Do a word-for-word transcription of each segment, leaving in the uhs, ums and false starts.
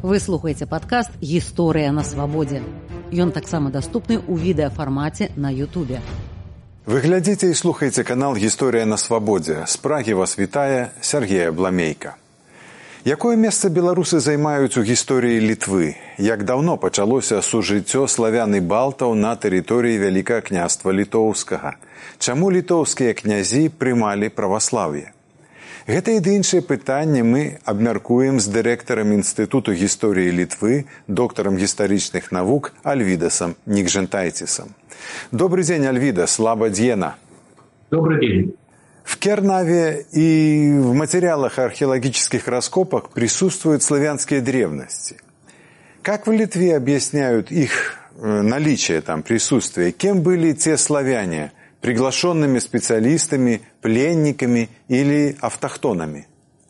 Вы слухаеце падкаст «Гісторыя на свабодзе». Ён таксама даступны ў відэафармаце на Ютубе. Вы глядзіце і слухаеце канал «Гісторыя на свабодзе». З Прагі вас вітае Сергей Абламейка. Якое месца беларусы займаюць у гісторыі Літвы? Як даўно пачалося сужыццё славян і балтаў на тэрыторыі Вялікага княства Літоўскага? Чаму літоўскія князі прымалі праваслаўе? Гэта і іншыя пытанні мы абмяркуем з дырэктарам Інстытуту гісторыі Літвы, доктарам гістарычных навук Альвідасам Никжентайтисом. Добрый день, Альвидас, лаба дьена. Добрый день. В Кернаве и в материалах археологических раскопок присутствуют славянские древности. Как в Литве объясняют их наличие там, присутствие? Кем были те славяне? Приглашенными специалистами, пленниками или автохтонами?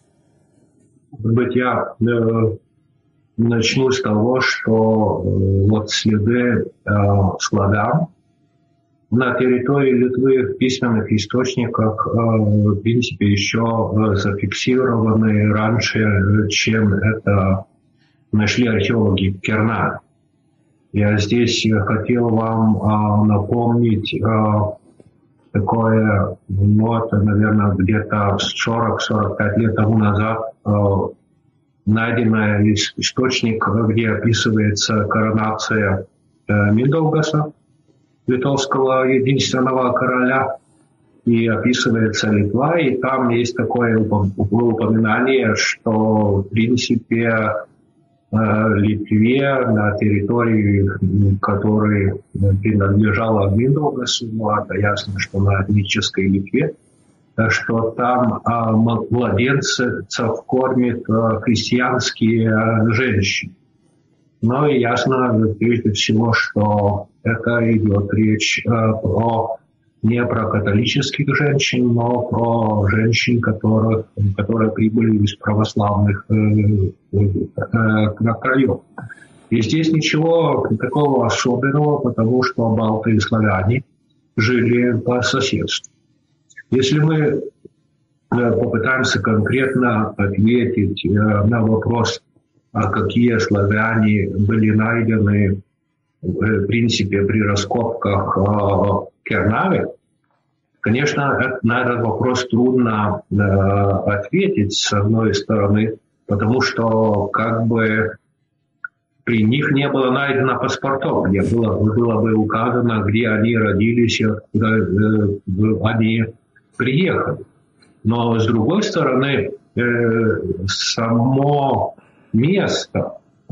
Быть, я э, начну с того, что э, вот следы э, славян на территории Литвы в письменных источниках, э, в принципе, еще э, зафиксированы раньше, чем это нашли археологи в Кернаве. Я здесь хотел вам э, напомнить э, такое, ну, это, наверное, где-то сорок-сорок пять лет тому назад э, найденный источник, где описывается коронация э, Миндаугаса, литовского единственного короля, и описывается Литва, и там есть такое упоминание, что, в принципе, Литве, на территории, которой принадлежала Миндаугасу, ну, это ясно, что на этнической Литве, что там а, младенцев кормят а, христианские а, женщины. Но и ясно, прежде всего, что это идет речь а, про не про католических женщин, но про женщин, которых, которые прибыли из православных э, э, э, краев. И здесь ничего такого особенного, потому что балты и славяне жили по соседству. Если мы э, попытаемся конкретно ответить э, на вопрос, а какие славяне были найдены в принципе при раскопках э, Кернаве, конечно, на этот вопрос трудно э, ответить, с одной стороны, потому что как бы при них не было найдено паспортов, где было, было бы указано, где они родились, куда э, они приехали. Но с другой стороны, э, само место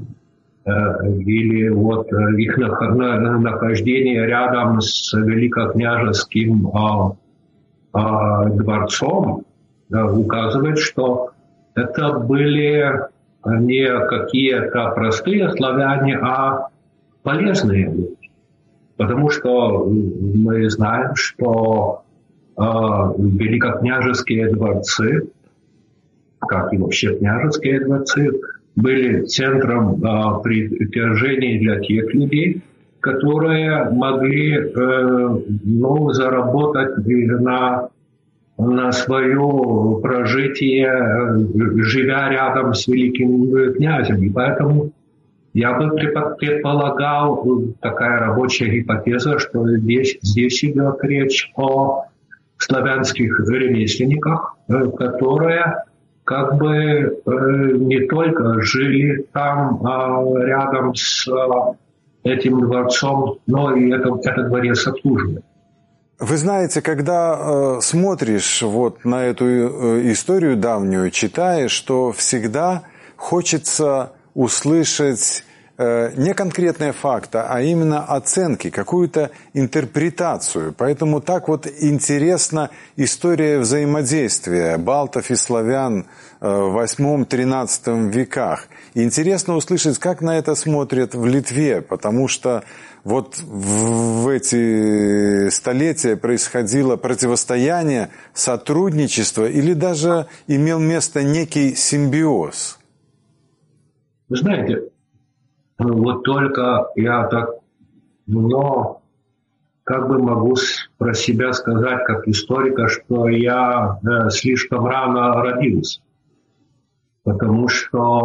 или вот их нахождение рядом с великокняжеским а, а, дворцом а, указывает, что это были не какие-то простые славяне, а полезные люди. Потому что мы знаем, что а, великокняжеские дворцы, как и вообще княжеские дворцы, были центром э, притяжения для тех людей, которые могли э, ну, заработать на, на свое прожитие, э, живя рядом с великим князем. И поэтому я бы предполагал, такая рабочая гипотеза, что здесь, здесь идет речь о славянских ремесленниках, э, которые как бы э, не только жили там э, рядом с э, этим дворцом, но и это, этот дворец обслуживали. Вы знаете, когда э, смотришь вот на эту э, историю давнюю, читаешь, что всегда хочется услышать э, не конкретные факты, а именно оценки, какую-то интерпретацию. Поэтому так вот интересна история взаимодействия балтов и славян в восьмом-тринадцатом веках. И интересно услышать, как на это смотрят в Литве, потому что вот в эти столетия происходило противостояние, сотрудничество или даже имел место некий симбиоз. Вы знаете, вот только я так, но как бы могу про себя сказать, как историка, что я э, слишком рано родился. Потому что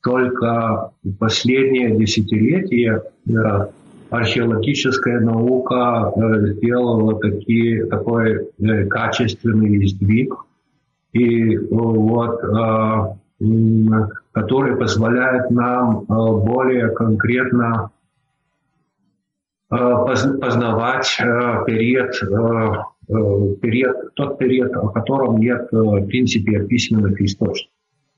только последние десятилетия археологическая наука сделала такие, такой качественный сдвиг, и вот, который позволяет нам более конкретно познавать период, период, тот период, о котором нет, в принципе, письменных источников.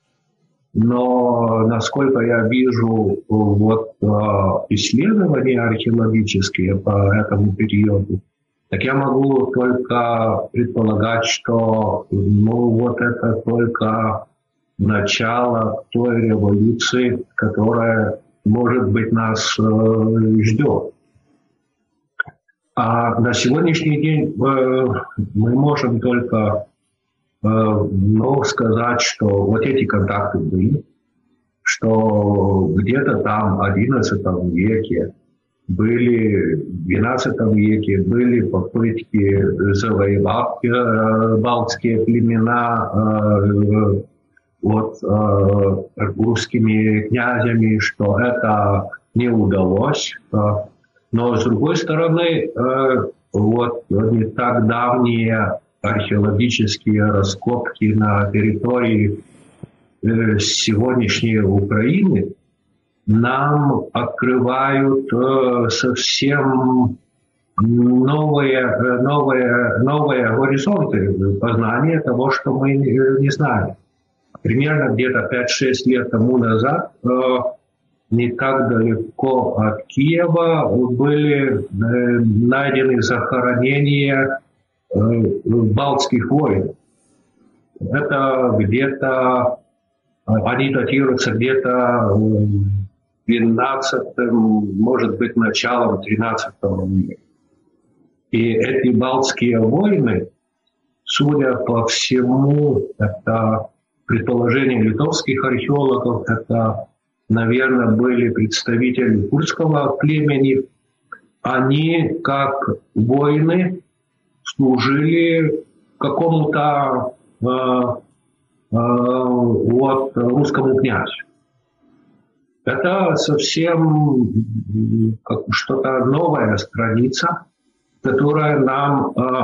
Но, насколько я вижу, вот, исследования археологические по этому периоду, так я могу только предполагать, что ну, вот это только начало той революции, которая, может быть, нас э, ждет. А на сегодняшний день э, мы можем только э, ну, сказать, что вот эти контакты были, что где-то там в одиннадцатом веке были, в двенадцатом веке были попытки завоевать э, балтские племена э, вот, э, русскими князями, что это не удалось. Но, с другой стороны, э, вот не так давние археологические раскопки на территории э, сегодняшней Украины нам открывают э, совсем новые, новые, новые горизонты познания того, что мы не, не знаем. Примерно где-то пять-шесть лет тому назад э, не так далеко от Киева были э, найдены захоронения э, балтских воинов. Это где-то, они датируются где-то двенадцатым, может быть, началом тринадцатого века. И эти балтские воины, судя по всему, это предположение литовских археологов, это, наверное, были представители курдского племени. Они, как воины, служили какому-то э, э, вот, русскому князю. Это совсем как что-то новая страница, которая нам, э,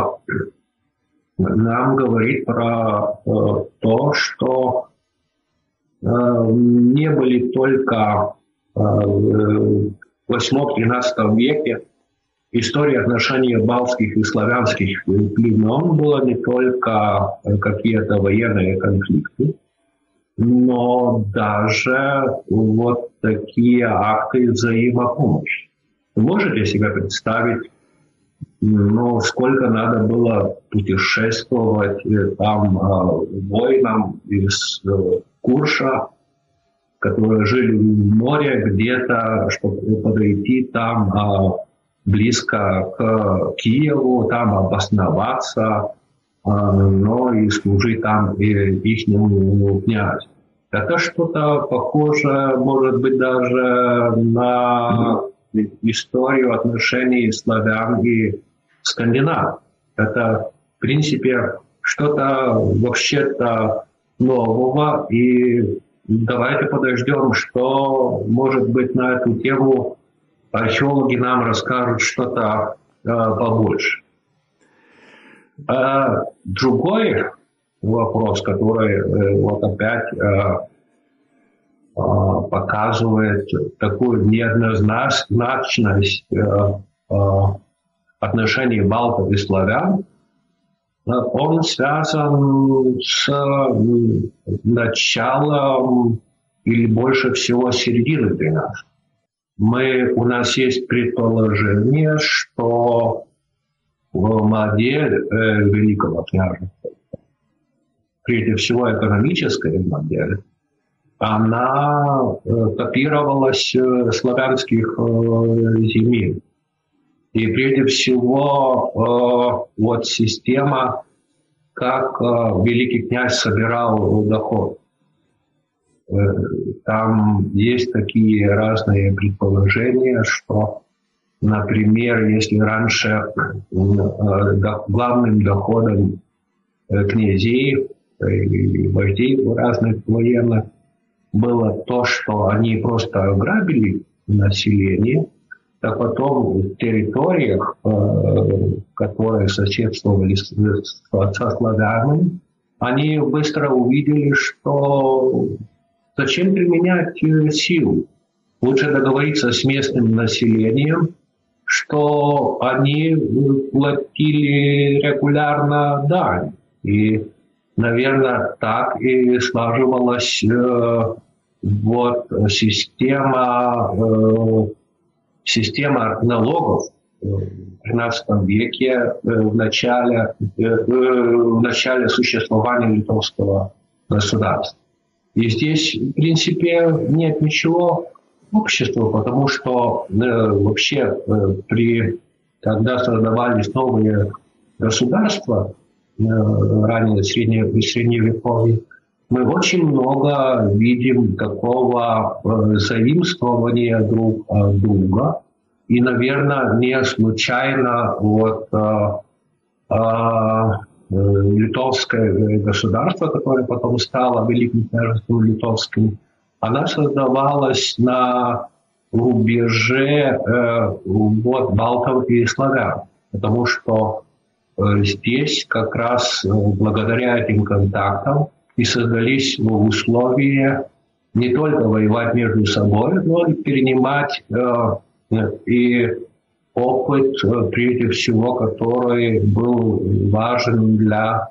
нам говорит про э, то, что э, не были только э, в восьмом-тринадцатом веке история отношений балтских и славянских племен была не только какие-то военные конфликты, но даже вот такие акты взаимопомощи. Вы можете себе представить, ну, сколько надо было путешествовать там воинам из Курша, которые жили в море где-то, чтобы подойти там близко к Киеву, там обосноваться, но и служить там ихнему князю. Это что-то похоже, может быть, даже на историю отношений славян и скандинав. Это, в принципе, что-то вообще-то нового. И давайте подождем, что, может быть, на эту тему археологи нам расскажут что-то э, побольше. А другой вопрос, который э, вот опять э, э, показывает такую неоднозначность э, э, отношений балтов и славян, э, он связан с э, началом или больше всего середины тринадцатого. Мы, у нас есть предположение, что модель э, Великого княжества, прежде всего экономическая модель, она э, копировалась э, славянских э, земель. И прежде всего э, вот система, как э, великий князь собирал доход. Там есть такие разные предположения, что, например, если раньше главным доходом князей и вождей разных военных было то, что они просто грабили население, а потом в территориях, которые соседствовали со славянами, они быстро увидели, что зачем применять силу. Лучше договориться с местным населением, что они платили регулярно дань. И, наверное, так и сложилась э, вот система, э, система налогов в тринадцатом веке, э, в, начале, э, в начале существования литовского государства. И здесь, в принципе, нет ничего общества, потому что э, вообще э, при, когда создавались новые государства, э, ранее среднее, средневековье, мы очень много видим такого э, заимствования друг от друга. И, наверное, не случайно вот, э, э, литовское государство, которое потом стало Великим княжеством Литовским, она создавалась на рубеже э, вот, балтов и славян, потому что э, здесь как раз э, благодаря этим контактам и создались ну, условия не только воевать между собой, но и перенимать э, и опыт, э, прежде всего, который был важен для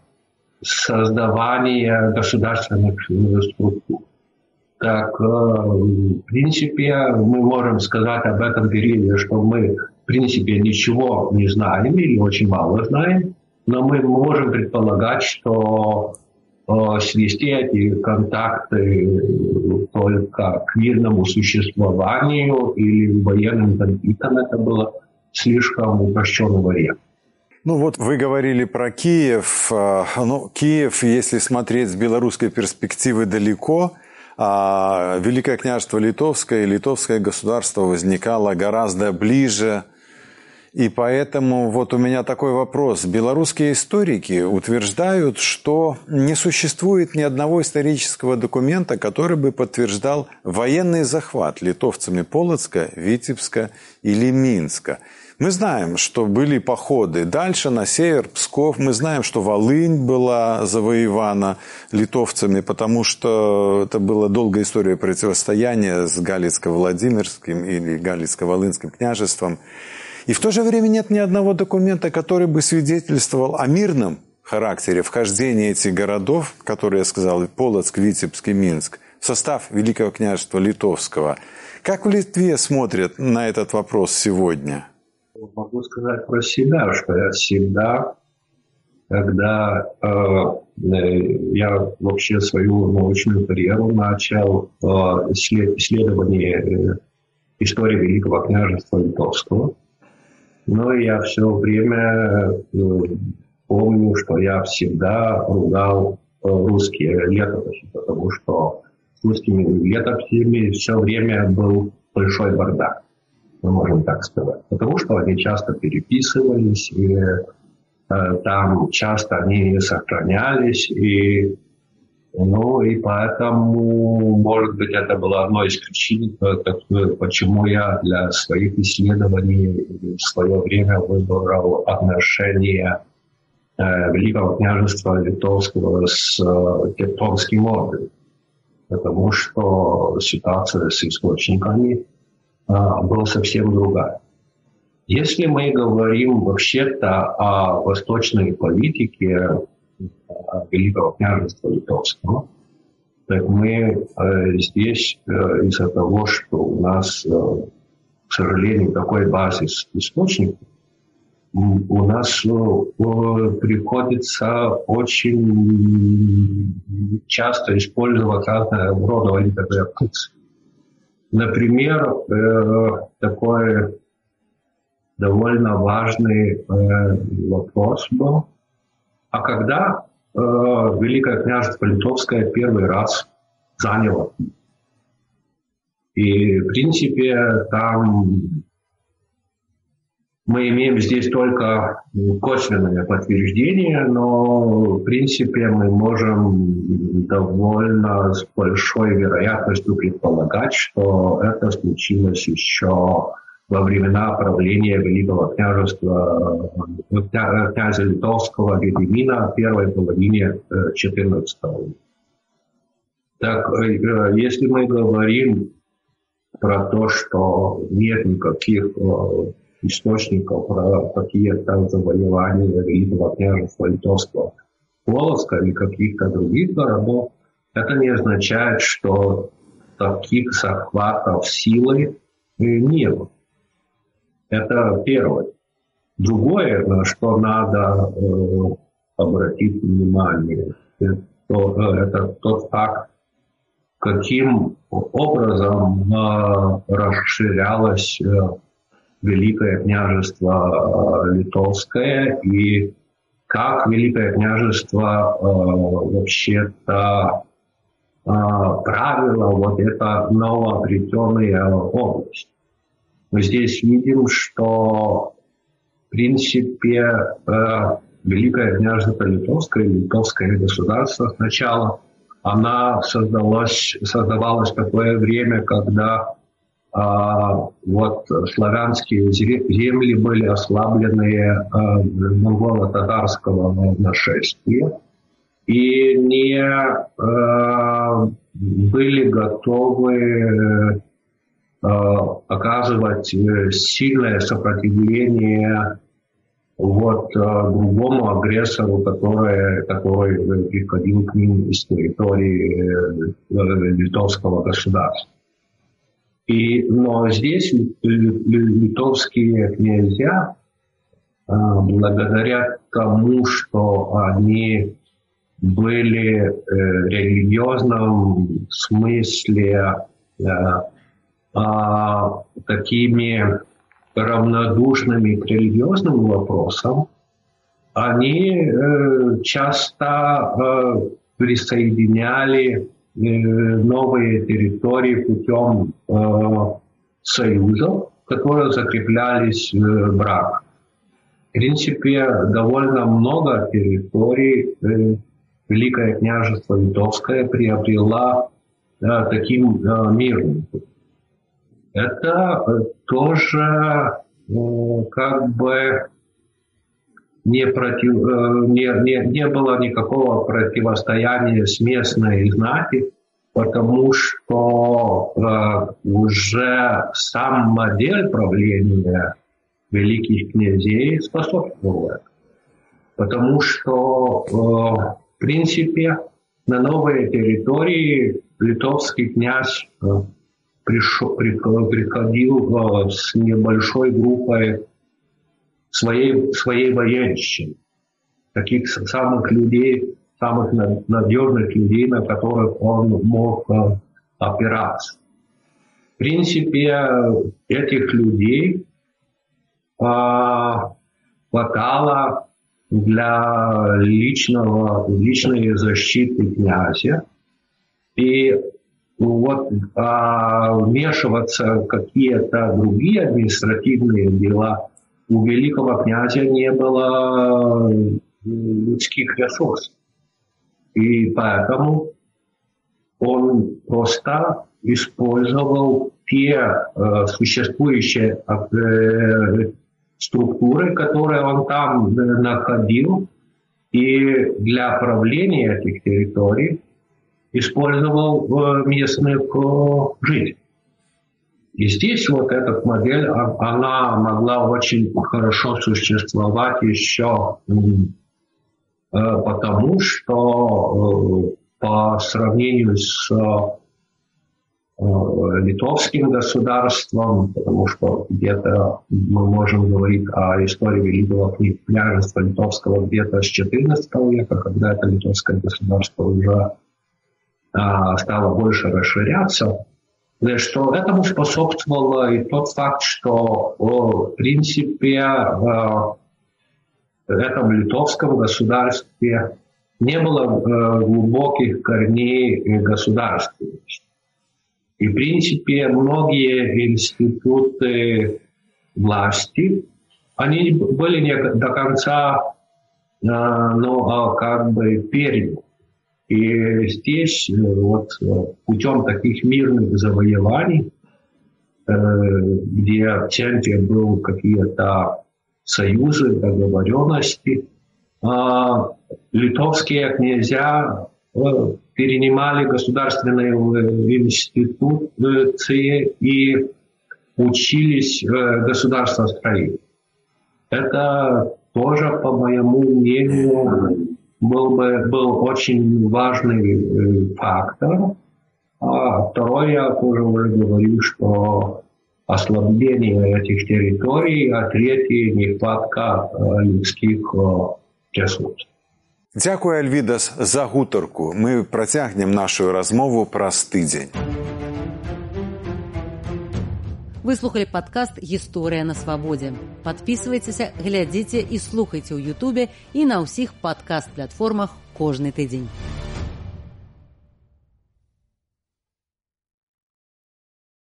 создавания государственных структур. Так, в принципе, мы можем сказать об этом периоде, что мы, в принципе, ничего не знаем или очень мало знаем, но мы можем предполагать, что свести эти контакты только к мирному существованию или военным конфликтам, это было слишком упрощенный вариант. Ну вот вы говорили про Киев. Ну, Киев, если смотреть с белорусской перспективы далеко, а Великое княжество Литовское и Литовское государство возникало гораздо ближе. И поэтому вот у меня такой вопрос. Белорусские историки утверждают, что не существует ни одного исторического документа, который бы подтверждал военный захват литовцами Полоцка, Витебска или Минска. Мы знаем, что были походы дальше, на север, Псков. Мы знаем, что Волынь была завоевана литовцами, потому что это была долгая история противостояния с Галицко-Владимирским или Галицко-Волынским княжеством. И в то же время нет ни одного документа, который бы свидетельствовал о мирном характере вхождения этих городов, которые я сказал, Полоцк, Витебск и Минск, в состав Великого княжества Литовского. Как в Литве смотрят на этот вопрос сегодня? Могу сказать про себя, что я всегда, когда э, я вообще свою научную карьеру начал э, исследование э, истории Великого княжества Литовского, но я все время э, помню, что я всегда ругал э, русские летописи, потому что с русскими летописями все время был большой бардак. Мы можем так сказать. Потому что они часто переписывались, и э, там часто они не сохранялись, и, ну, и поэтому, может быть, это было одной из причин, почему я для своих исследований в свое время выбрал отношения э, Великого княжества Литовского с э, Тевтонским орденом. Потому что ситуация с источниками была совсем другая. Если мы говорим вообще-то о восточной политике Великого княжества Литовского, так мы э, здесь э, из-за того, что у нас, э, к сожалению, такой базис источников, у нас э, приходится очень часто использовать разные рода валютные функции. Например, э, такой довольно важный э, вопрос был. А когда э, Великое княжество Литовское первый раз заняло? И, в принципе, там Мы имеем здесь только косвенное подтверждение, но в принципе мы можем довольно с большой вероятностью предполагать, что это случилось еще во времена правления Великого княжества князя Литовского Гедемина в первой половине четырнадцатого века. Так, если мы говорим про то, что нет никаких источников про какие-то завоевания Великого княжества Литовского Полоцка или каких-то других городов, это не означает, что таких захватов силой не было. Это первое. Другое, на что надо э, обратить внимание, это, это тот факт, каким образом э, расширялось э, Великое княжество э, Литовское и как Великое княжество э, вообще-то э, правило вот эта новообретенная область. Мы здесь видим, что в принципе э, Великое княжество Литовское, Литовское государство сначала, она создалась, создавалась в такое время, когда э, вот славянские земли были ослаблены э, монголо-татарского нашествия и не э, были готовы оказывать сильное сопротивление вот, другому агрессору, который, который приходил к ним из территории литовского государства. И, но здесь литовские князья, благодаря тому, что они были в религиозном смысле такими равнодушными к религиозным вопросам, они э, часто э, присоединяли э, новые территории путем э, союзов, которые закреплялись э, браком. В принципе, довольно много территорий э, Великое княжество Литовское приобрело э, таким э, мирным путем. Это тоже как бы не, против, не, не, не было никакого противостояния с местной знати, потому что уже сам модель правления великих князей способствовал этому. Потому что, в принципе, на новые территории литовский князь Пришел, приходил с небольшой группой своей, своей военщины, таких самых людей, самых надежных людей, на которых он мог опираться. В принципе, этих людей хватало для личного, личной защиты князя. И вот а, вмешиваться в какие-то другие административные дела у великого князя не было людских ресурсов. И поэтому он просто использовал те э, существующие э, структуры, которые он там э, находил, и для правления этих территорий использовал местных жителей. И здесь вот эта модель, она могла очень хорошо существовать еще потому, что по сравнению с литовским государством, потому что где-то мы можем говорить о истории Великого княжества Литовского где-то с четырнадцатого века, когда это литовское государство уже стало больше расширяться, что этому способствовал и тот факт, что в принципе в этом литовском государстве не было глубоких корней государственности. И в принципе многие институты власти они были не до конца, но как бы перед. И здесь вот путем таких мирных завоеваний, где в центре были какие-то союзы, договоренности, литовские князья перенимали государственные институции и учились государствостроению. Это тоже, по моему мнению, был, бы, был очень важный фактор. А второе, я тоже уже говорил, что ослабление этих территорий, а третье, нехватка людских ресурсов. Дякую, Альвідас, за гутарку. Ми працягнем нашу размову праз тыдзень. Вы слухали падкаст «Гісторыя на свабодзе». Падпісвайцеся, глядзіце і слухайце ў Ютубе і на ўсіх падкаст-платформах кожны тыдзень.